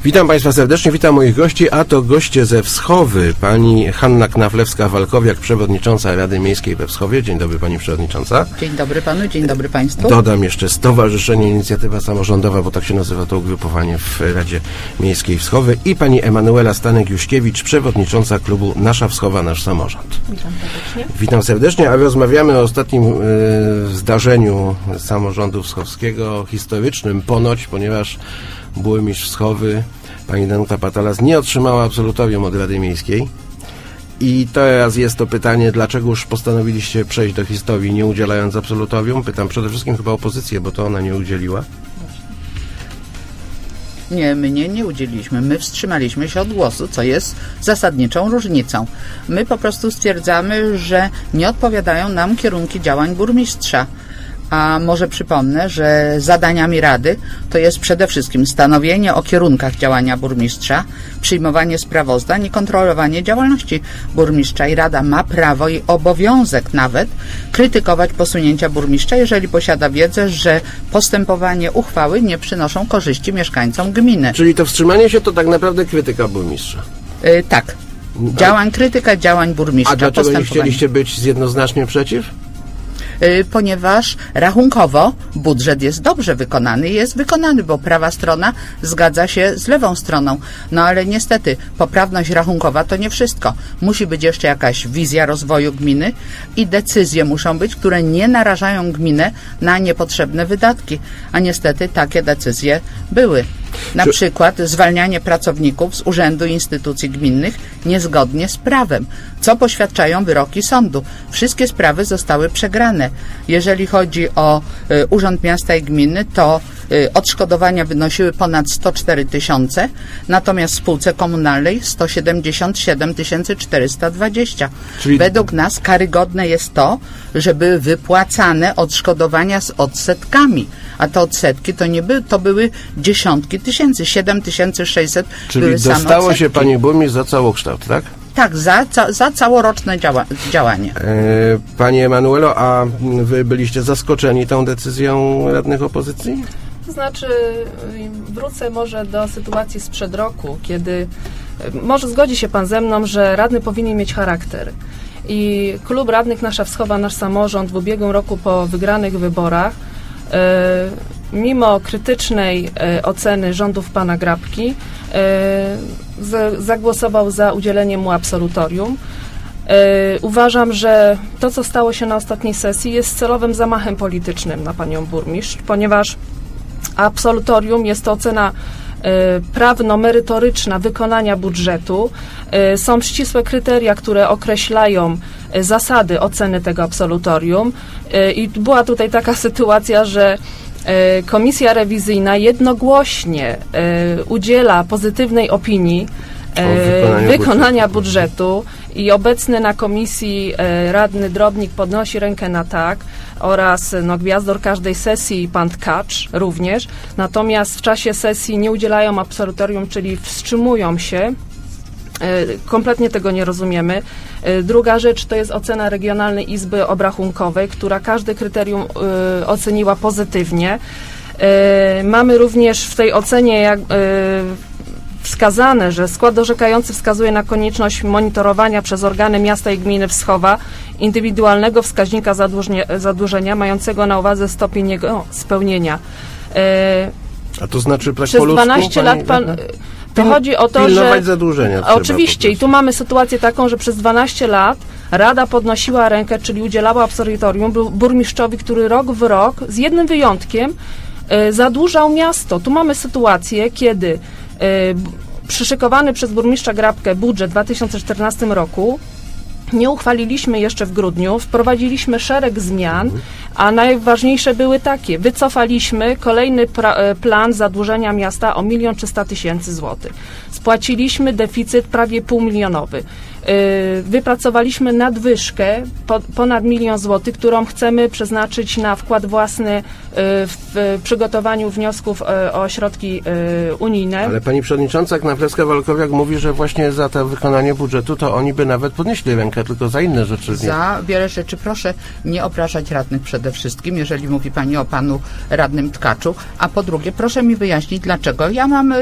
Witam Państwa serdecznie, witam moich gości, a to goście ze Wschowy. Pani Hanna Knaflewska-Walkowiak, przewodnicząca Rady Miejskiej we Wschowie. Dzień dobry Pani Przewodnicząca. Dzień dobry Panu, dzień dobry Państwu. Dodam jeszcze Stowarzyszenie Inicjatywa Samorządowa, bo tak się nazywa to ugrupowanie w Radzie Miejskiej Wschowy. I Pani Emanuela Stanek-Juśkiewicz, przewodnicząca klubu Nasza Wschowa, Nasz Samorząd. Witam serdecznie. Witam serdecznie, a rozmawiamy o ostatnim zdarzeniu samorządu wschowskiego, historycznym ponoć, ponieważ burmistrz Wschowy, pani Danuta Patalas, nie otrzymała absolutorium od Rady Miejskiej. I teraz jest to pytanie, dlaczego już postanowiliście przejść do historii, nie udzielając absolutorium? Pytam przede wszystkim chyba opozycję, bo to ona nie udzieliła. Nie, my nie udzieliliśmy. My wstrzymaliśmy się od głosu, co jest zasadniczą różnicą. My po prostu stwierdzamy, że nie odpowiadają nam kierunki działań burmistrza. A może przypomnę, że zadaniami Rady to jest przede wszystkim stanowienie o kierunkach działania burmistrza, przyjmowanie sprawozdań i kontrolowanie działalności burmistrza. I Rada ma prawo i obowiązek nawet krytykować posunięcia burmistrza, jeżeli posiada wiedzę, że postępowanie uchwały nie przynoszą korzyści mieszkańcom gminy. Czyli to wstrzymanie się to tak naprawdę krytyka burmistrza? Tak. Krytyka działań burmistrza. A dlaczego nie chcieliście być jednoznacznie przeciw? Ponieważ rachunkowo budżet jest dobrze wykonany i jest wykonany, bo prawa strona zgadza się z lewą stroną. No ale niestety poprawność rachunkowa to nie wszystko. Musi być jeszcze jakaś wizja rozwoju gminy i decyzje muszą być, które nie narażają gminę na niepotrzebne wydatki. A niestety takie decyzje były. Na przykład zwalnianie pracowników z urzędu i instytucji gminnych niezgodnie z prawem, co poświadczają wyroki sądu. Wszystkie sprawy zostały przegrane. Jeżeli chodzi o Urząd Miasta i Gminy, to odszkodowania wynosiły ponad 104 000, natomiast w spółce komunalnej 177 420. Czyli według nas karygodne jest to, że były wypłacane odszkodowania z odsetkami, a te odsetki to były dziesiątki tysięcy, 7600 Czyli były same dostało odsetki. się Pani burmistrz za całokształt, tak? Tak, za całoroczne działanie. Pani Emanuelo, a Wy byliście zaskoczeni tą decyzją radnych opozycji? To znaczy, wrócę może do sytuacji sprzed roku, kiedy może zgodzi się Pan ze mną, że radny powinien mieć charakter. I klub radnych Nasza Wschowa, Nasz Samorząd w ubiegłym roku po wygranych wyborach, mimo krytycznej oceny rządów pana Grabki, zagłosował za udzieleniem mu absolutorium. Uważam, że to, co stało się na ostatniej sesji, jest celowym zamachem politycznym na panią burmistrz, ponieważ absolutorium jest to ocena prawno-merytoryczna wykonania budżetu. Są ścisłe kryteria, które określają zasady oceny tego absolutorium i była tutaj taka sytuacja, że komisja rewizyjna jednogłośnie udziela pozytywnej opinii wykonania budżetu i obecny na komisji radny Drobnik podnosi rękę na tak oraz gwiazdor każdej sesji pan Tkacz również, natomiast w czasie sesji nie udzielają absolutorium, czyli wstrzymują się. Kompletnie tego nie rozumiemy. Druga rzecz to jest ocena Regionalnej Izby Obrachunkowej, która każde kryterium oceniła pozytywnie. Mamy również w tej ocenie wskazane, że skład orzekający wskazuje na konieczność monitorowania przez organy miasta i gminy Wschowa indywidualnego wskaźnika zadłużenia mającego na uwadze stopień jego spełnienia. A to znaczy przez 12 lat to chodzi o to, że zadłużenia oczywiście i tu mamy sytuację taką, że przez 12 lat Rada podnosiła rękę, czyli udzielała absolutorium burmistrzowi, który rok w rok, z jednym wyjątkiem, zadłużał miasto. Tu mamy sytuację, kiedy przyszykowany przez burmistrza Grabkę budżet w 2014 roku nie uchwaliliśmy jeszcze w grudniu, wprowadziliśmy szereg zmian, a najważniejsze były takie. Wycofaliśmy kolejny plan zadłużenia miasta o 1 300 000 złotych. Spłaciliśmy deficyt prawie półmilionowy. Wypracowaliśmy nadwyżkę ponad 1 000 000 złotych, którą chcemy przeznaczyć na wkład własny w przygotowaniu wniosków o środki unijne. Ale pani przewodnicząca Knaflewska-Walkowiak mówi, że właśnie za to wykonanie budżetu to oni by nawet podnieśli rękę, tylko za inne rzeczy. Za wiele rzeczy. Proszę nie obrażać radnych przede wszystkim, jeżeli mówi pani o panu radnym Tkaczu, a po drugie, proszę mi wyjaśnić, dlaczego. Ja mam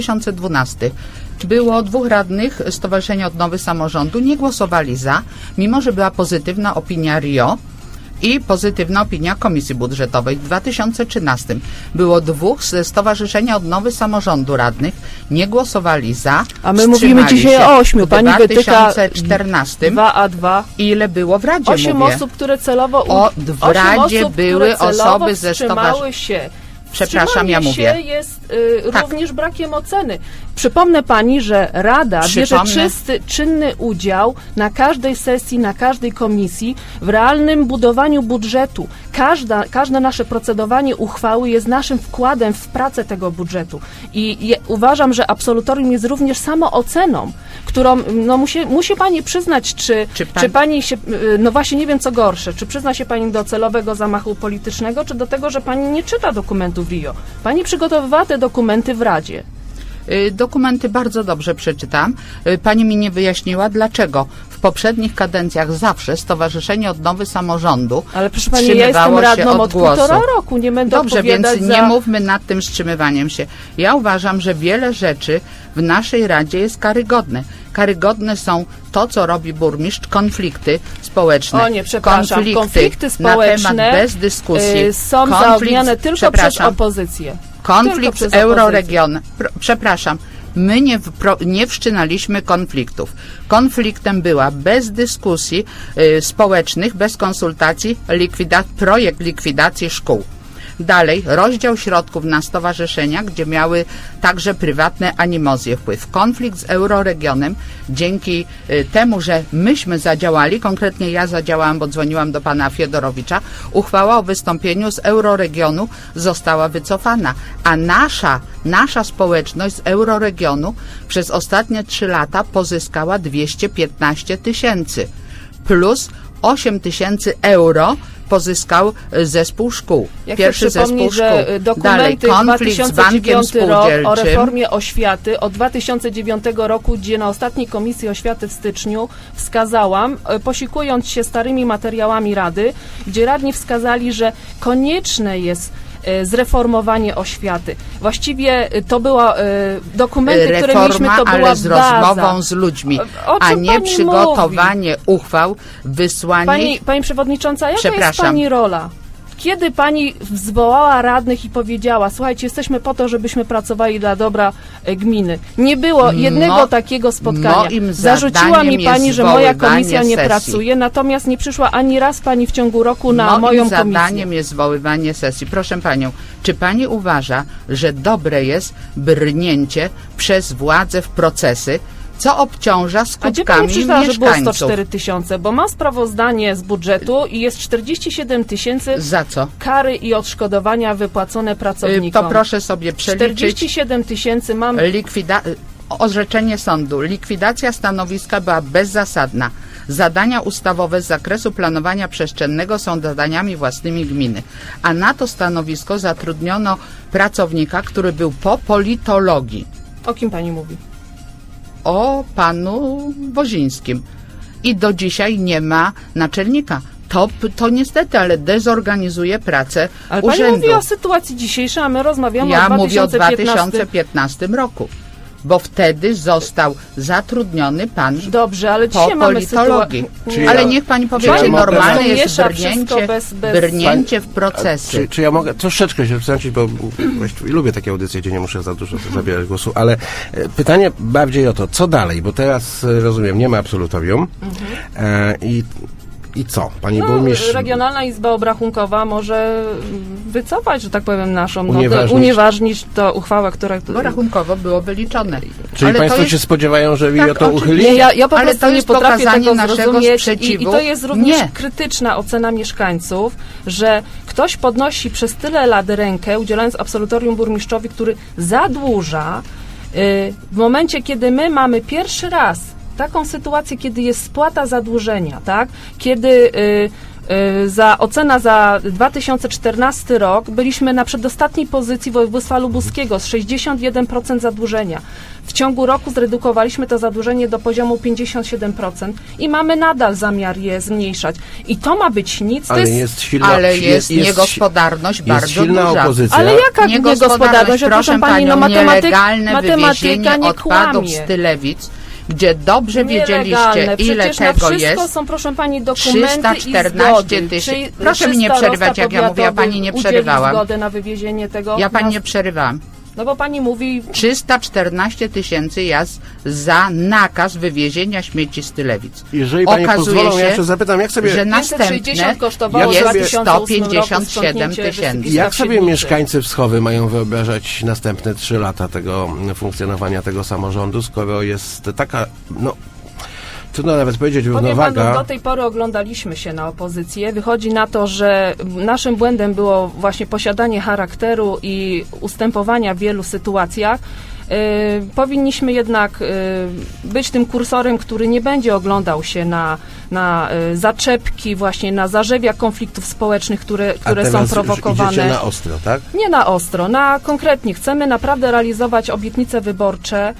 2012. Było 2 radnych Stowarzyszenia Odnowy Samorządu, nie głosowali za, mimo że była pozytywna opinia RIO i pozytywna opinia Komisji Budżetowej. W 2013 było 2 ze Stowarzyszenia Odnowy Samorządu radnych, nie głosowali za. A my mówimy dzisiaj o 8. Pani wytyka 2014 2 a 2. Ile było w Radzie? 8 osób, które celowo... w Radzie były osoby ze stowarzyszenia się. Przepraszam, ja mówię. Się jest również brakiem oceny. Przypomnę pani, że Rada bierze czynny udział na każdej sesji, na każdej komisji w realnym budowaniu budżetu. Każde nasze procedowanie uchwały jest naszym wkładem w pracę tego budżetu. I uważam, że absolutorium jest również samooceną, którą musi pani przyznać, czy pani się, no właśnie nie wiem co gorsze, czy przyzna się pani do celowego zamachu politycznego, czy do tego, że pani nie czyta dokumentów RIO. Pani przygotowywała te dokumenty w Radzie. Dokumenty bardzo dobrze przeczytam. Pani mi nie wyjaśniła, dlaczego w poprzednich kadencjach zawsze Stowarzyszenie Odnowy Samorządu ale proszę pani, ja jestem radną od 1,5 roku, nie będę dobrze, więc nie mówmy nad tym wstrzymywaniem się. Ja uważam, że wiele rzeczy w naszej Radzie jest karygodne. Karygodne są to, co robi burmistrz, konflikty społeczne. O nie, przepraszam, konflikty społeczne na temat bez dyskusji. Są zaogniane tylko przez opozycję. Konflikt z euroregionem. Przepraszam, my nie wszczynaliśmy konfliktów. Konfliktem była bez dyskusji społecznych, bez konsultacji projekt likwidacji szkół. Dalej, rozdział środków na stowarzyszenia, gdzie miały także prywatne animozje wpływ. Konflikt z euroregionem, dzięki temu, że myśmy zadziałali, konkretnie ja zadziałałam, bo dzwoniłam do pana Fiedorowicza, uchwała o wystąpieniu z euroregionu została wycofana, a nasza społeczność z euroregionu przez ostatnie 3 lata pozyskała 215 000 plus 8 000 euro pozyskał zespół szkół. Pierwszy zespół szkół. Że dokumenty Dalej, konflikt z bankiem spółdzielczym. O reformie oświaty od 2009 roku, gdzie na ostatniej Komisji Oświaty w styczniu wskazałam, posikując się starymi materiałami Rady, gdzie radni wskazali, że konieczne jest zreformowanie oświaty. Właściwie to była dokumenty, które mieliśmy, to była ale z rozmową z ludźmi, a nie przygotowanie uchwał, wysłanie... Pani przewodnicząca, jaka jest pani rola? Kiedy pani zwołała radnych i powiedziała, słuchajcie, jesteśmy po to, żebyśmy pracowali dla dobra gminy. Nie było jednego takiego spotkania. Zarzuciła mi pani, że moja komisja nie pracuje, natomiast nie przyszła ani raz pani w ciągu roku na moją komisję. Moim zadaniem jest zwoływanie sesji. Proszę panią, czy pani uważa, że dobre jest brnięcie przez władzę w procesy, co obciąża skutkami mieszkańców? A gdzie pani przyznała, że było 104 000? Bo mam sprawozdanie z budżetu i jest 47 000 za co? Kary i odszkodowania wypłacone pracownikom. To proszę sobie przeliczyć. 47 000 mam... Orzeczenie sądu. Likwidacja stanowiska była bezzasadna. Zadania ustawowe z zakresu planowania przestrzennego są zadaniami własnymi gminy. A na to stanowisko zatrudniono pracownika, który był po politologii. O kim pani mówi? O panu Wozińskim. I do dzisiaj nie ma naczelnika. To niestety, ale dezorganizuje pracę urzędu. Ale pani mówi o sytuacji dzisiejszej, a my rozmawiamy o 2015. Ja mówię o 2015 roku. Bo wtedy został zatrudniony pan Dobrze, ale po politologii. Ale niech pani powie, czy normalne jest brnięcie w procesy. Czy ja mogę troszeczkę się wtrącić, bo właściwie lubię takie audycje, gdzie nie muszę za dużo zabierać głosu, ale pytanie bardziej o to, co dalej, bo teraz rozumiem, nie ma absolutorium i co? Pani burmistrz... Regionalna Izba Obrachunkowa może wycofać, że tak powiem, naszą, unieważnić tę uchwałę, która... Bo rachunkowo było wyliczone. Czyli ale państwo się spodziewają, że RIO to uchyli? Nie, ja po prostu nie potrafię tego zrozumieć i to jest również krytyczna ocena mieszkańców, że ktoś podnosi przez tyle lat rękę, udzielając absolutorium burmistrzowi, który zadłuża, w momencie, kiedy my mamy pierwszy raz taką sytuację, kiedy jest spłata zadłużenia, tak? Kiedy ocena za 2014 rok byliśmy na przedostatniej pozycji województwa lubuskiego z 61% zadłużenia. W ciągu roku zredukowaliśmy to zadłużenie do poziomu 57% i mamy nadal zamiar je zmniejszać. I to ma być nic. Ale jest silna, niegospodarność bardzo silna duża. opozycja. Ale jaka niegospodarność? Proszę pani, nielegalne wywiezienie nie odpadów kłamie. z Tylewic, gdzie dobrze wiedzieliście, ile przecież tego na wszystko jest. są, proszę pani, dokumenty 314 000. Proszę mi nie przerywać, jak ja mówię, ja pani nie przerywałam. Zgodę na wywiezienie tego. Ja pani nie przerywałam. No bo pani mówi... 314 000 jest za nakaz wywiezienia śmieci z Tylewic. Jeżeli pani pozwolą, ja jeszcze zapytam, jak sobie... że następne kosztowało jest 157 000. Jak sobie mieszkańcy Wschowy mają wyobrażać następne 3 lata tego funkcjonowania tego samorządu, skoro jest taka, no... Trudno nawet powiedzieć, równowaga. Panu, do tej pory oglądaliśmy się na opozycję. Wychodzi na to, że naszym błędem było właśnie posiadanie charakteru i ustępowania w wielu sytuacjach. Powinniśmy jednak być tym kursorem, który nie będzie oglądał się na zaczepki, właśnie na zarzewia konfliktów społecznych, które są prowokowane. Idziecie na ostro, tak? Nie na ostro, na konkretnie. Chcemy naprawdę realizować obietnice wyborcze,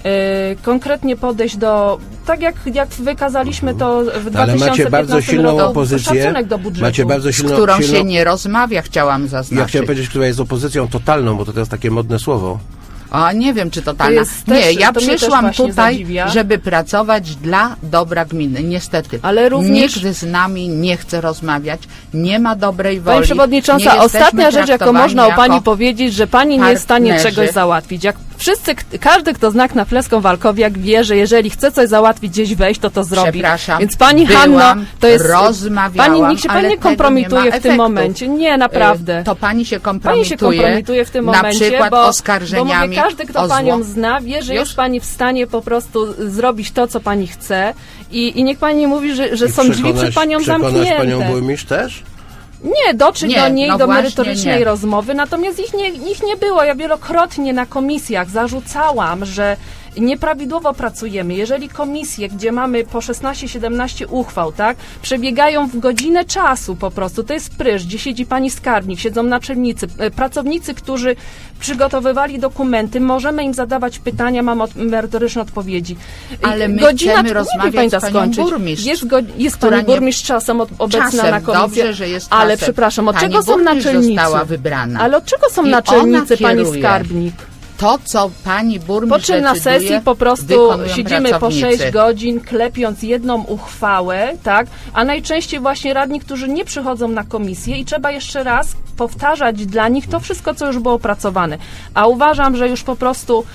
konkretnie podejść do, tak jak wykazaliśmy to w 2015 Ale macie bardzo silną roku, opozycję, szacunek do budżetu. macie bardzo z którą się nie rozmawia, chciałam zaznaczyć. Ja chciałem powiedzieć, która jest opozycją totalną, bo to jest takie modne słowo. A nie wiem, czy totalna. Ja przyszłam tutaj, żeby pracować dla dobra gminy. Niestety. Ale również... Nikt z nami nie chce rozmawiać. Nie ma dobrej woli. Pani przewodnicząca, ostatnia rzecz, jaką można o pani powiedzieć, że pani nie jest w stanie czegoś załatwić. Jak każdy, kto zna Knaflewską Walkowiak, wie, że jeżeli chce coś załatwić, gdzieś wejść, to zrobi. Przepraszam. Więc pani Hanno, to jest... Rozmawiałam, nikt się pani nie kompromituje w tym momencie. Nie, naprawdę. To pani się kompromituje w tym momencie, na przykład oskarżeniami. Bo mówię, każdy, kto panią zna, wie, że jest pani w stanie po prostu zrobić to, co pani chce i niech pani nie mówi, że są drzwi przed panią zamknięte. Przekonasz panią burmistrz też? Nie, dotrzeć do niej, do merytorycznej rozmowy, natomiast ich nie było. Ja wielokrotnie na komisjach zarzucałam, że nieprawidłowo pracujemy. Jeżeli komisje, gdzie mamy po 16-17 uchwał, tak, przebiegają w godzinę czasu po prostu, to jest prysz, gdzie siedzi pani skarbnik, siedzą naczelnicy, pracownicy, którzy przygotowywali dokumenty, możemy im zadawać pytania, mamy merytoryczne odpowiedzi. Ale my chcemy rozmawiać z panią burmistrz. Jest pani burmistrz czasem obecna na komisji. Dobrze, że jest ale przepraszam, od czego są naczelnicy? Została wybrana. Ale od czego są naczelnicy, pani skarbnik? To, co pani burmistrz po czym na sesji po prostu siedzimy po 6 godzin, klepiąc jedną uchwałę, tak? A najczęściej właśnie radni, którzy nie przychodzą na komisję i trzeba jeszcze raz powtarzać dla nich to wszystko, co już było opracowane. A uważam, że już po prostu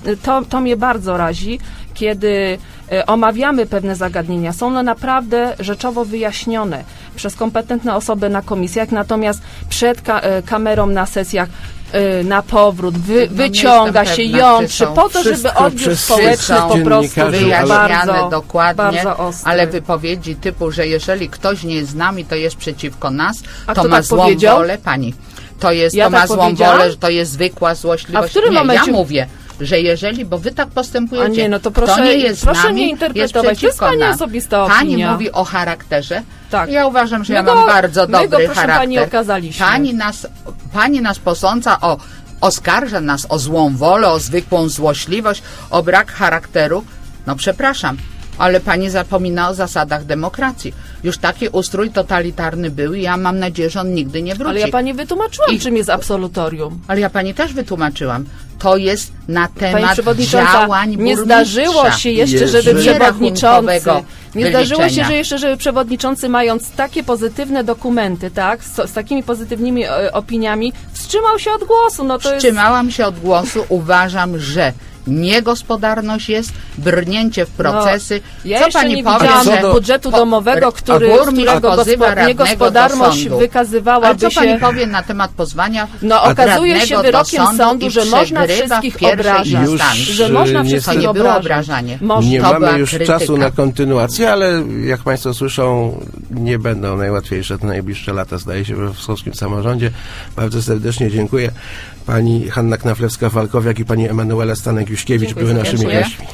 to mnie bardzo razi, kiedy omawiamy pewne zagadnienia. Są one naprawdę rzeczowo wyjaśnione przez kompetentne osoby na komisjach, natomiast przed kamerą na sesjach na powrót, wyciąga się, jątrzy, po to, żeby odbiór społeczny po prostu wyjaśniane dokładnie, bardzo ostry. Ale wypowiedzi typu, że jeżeli ktoś nie jest z nami, to jest przeciwko nas, to ma tak złą wolę, pani. To ma złą wolę, że to jest zwykła złośliwość. A w którym momencie... Ja mówię, że jeżeli, bo wy tak postępujecie, nie, no to proszę, kto nie jest proszę z nami, nie interpretować. jest przeciwko pani nam. osobista Pani opinia. mówi o charakterze. Tak. Ja uważam, że ja mam bardzo dobry charakter. Pani okazaliśmy. Pani nas posądza oskarża nas o złą wolę, o zwykłą złośliwość, o brak charakteru. No przepraszam, ale pani zapomina o zasadach demokracji. Już taki ustrój totalitarny był i ja mam nadzieję, że on nigdy nie wróci. Ale ja pani wytłumaczyłam, czym jest absolutorium. Ale ja pani też wytłumaczyłam. To jest na temat działań burmistrza. Nie zdarzyło się jeszcze, żeby przewodniczący... Nie zdarzyło się, że jeszcze, żeby przewodniczący, mając takie pozytywne dokumenty, tak, z takimi pozytywnymi opiniami, wstrzymał się od głosu. No to Wstrzymałam się od głosu. Uważam, że niegospodarność jest, brnięcie w procesy. Ja co pani powie, że budżetu domowego, którego niegospodarność wykazywałaby się... co pani powie na temat pozwania okazuje się wyrokiem sądu, że można wszystkich obrażać. Że można wszystkich obrażać. Nie mamy już czasu na kontynuację, ale jak państwo słyszą, nie będą najłatwiejsze te najbliższe lata, zdaje się, we wschodnim samorządzie. Bardzo serdecznie dziękuję. Pani Hanna Knaflewska-Walkowiak i pani Emanuela Stanek-Juśkiewicz były naszymi gośćmi.